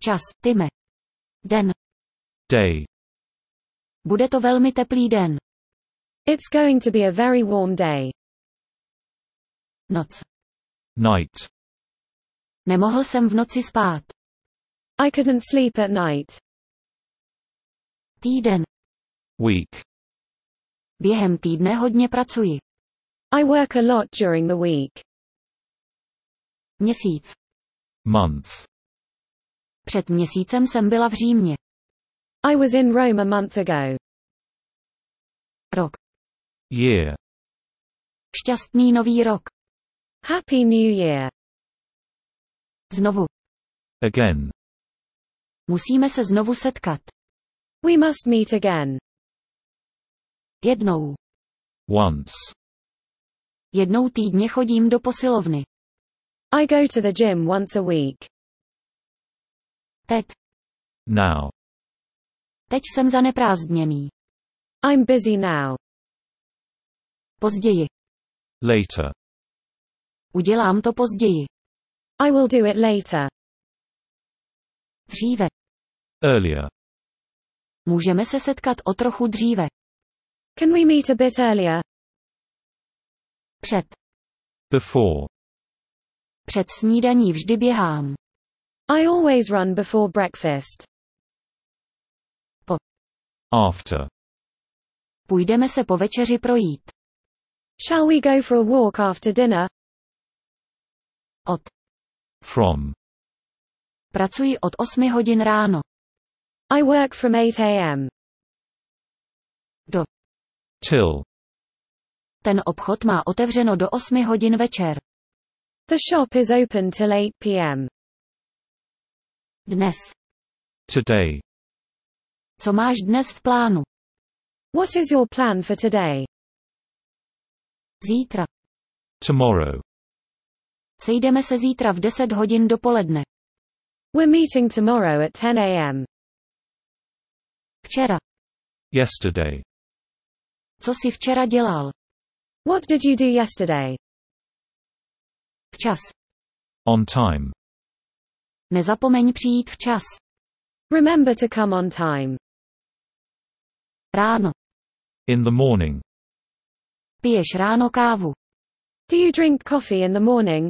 Čas, time. Den. Day. Bude to velmi teplý den. It's going to be a very warm day. Noc. Night. Nemohl jsem v noci spát. I couldn't sleep at night. Týden. Week. Během týdne hodně pracuji. I work a lot during the week. Měsíc. Month. Před měsícem jsem byla v Římě. I was in Rome a month ago. Rok. Year. Šťastný nový rok. Happy New Year. Znovu. Again. Musíme se znovu setkat. We must meet again. Jednou. Once. Jednou týdně chodím do posilovny. I go to the gym once a week. Teď. Now. Teď jsem zaneprázdněný. I'm busy now. Později. Later. Udělám to později. I will do it later. Dříve. Earlier. Můžeme se setkat o trochu dříve. Can we meet a bit earlier? Před. Before. Před snídaní vždy běhám. I always run before breakfast. Po. After. Půjdeme se po večeři projít. Shall we go for a walk after dinner? Od. From. Pracuji od 8 hodin ráno. I work from 8 a.m. Do. Till. Ten obchod má otevřeno do 8 hodin večer. The shop is open till 8 p.m. Dnes. Today. Co máš dnes v plánu? What is your plan for today? Zítra. Tomorrow. Sejdeme se zítra v 10 hodin dopoledne. We're meeting tomorrow at 10 a.m. Včera. Yesterday. Co jsi včera dělal? What did you do yesterday? Včas. On time. Nezapomeň přijít včas. Remember to come on time. Ráno. In the morning. Piješ ráno kávu. Do you drink coffee in the morning?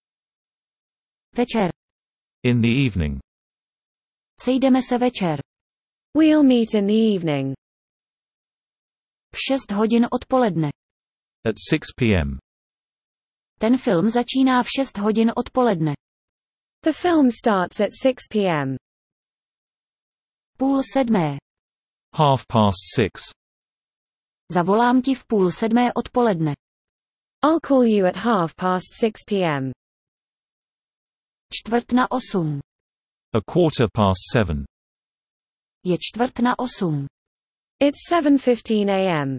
Večer. In the evening. Sejdeme se večer. We'll meet in the evening. V 6 hodin odpoledne. At 6 p.m. Ten film začíná v 6 hodin odpoledne. The film starts at 6 p.m. 6:30. 6:30. Zavolám ti v 6:30 odpoledne. I'll call you at 6:30 p.m. 7:45. A 7:15. Je 7:45. It's 7:15 a.m.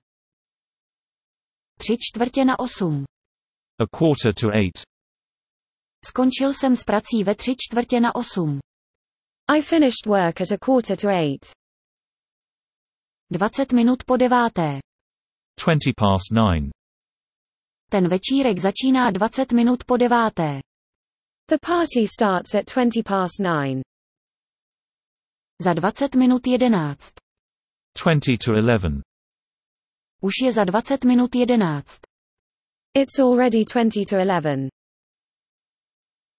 7:45. A 7:45. Skončil jsem s prací ve 7:45. I finished work at 7:45. 20 minut po 9:00. 9:20. Ten večírek začíná 20 minut po 9:00. The party starts at 9:20. Za 20 minut 11. 20 to 11. Už je za 20 minut 11. It's already 20 to 11.